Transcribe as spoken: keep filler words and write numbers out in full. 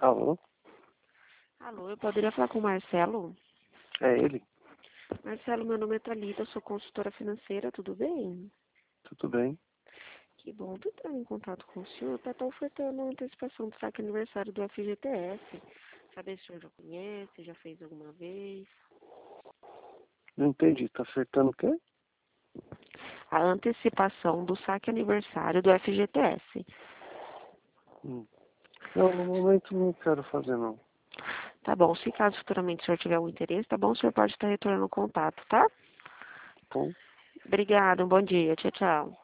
Alô? Alô, eu poderia falar com o Marcelo? É ele? Marcelo, meu nome é Thalita, eu sou consultora financeira, tudo bem? Tudo bem? Que bom, tô entrando em contato com o senhor para estar ofertando uma antecipação do saque aniversário do F G T S. Saber se o senhor já conhece, já fez alguma vez. Não entendi. Tá acertando o quê? A antecipação do saque aniversário do F G T S. Hum. Não, no momento não quero fazer, não. Tá bom, se caso futuramente o senhor tiver algum interesse, tá bom, o senhor pode estar retornando o contato, tá? Bom. Obrigada, um bom dia, tchau, tchau.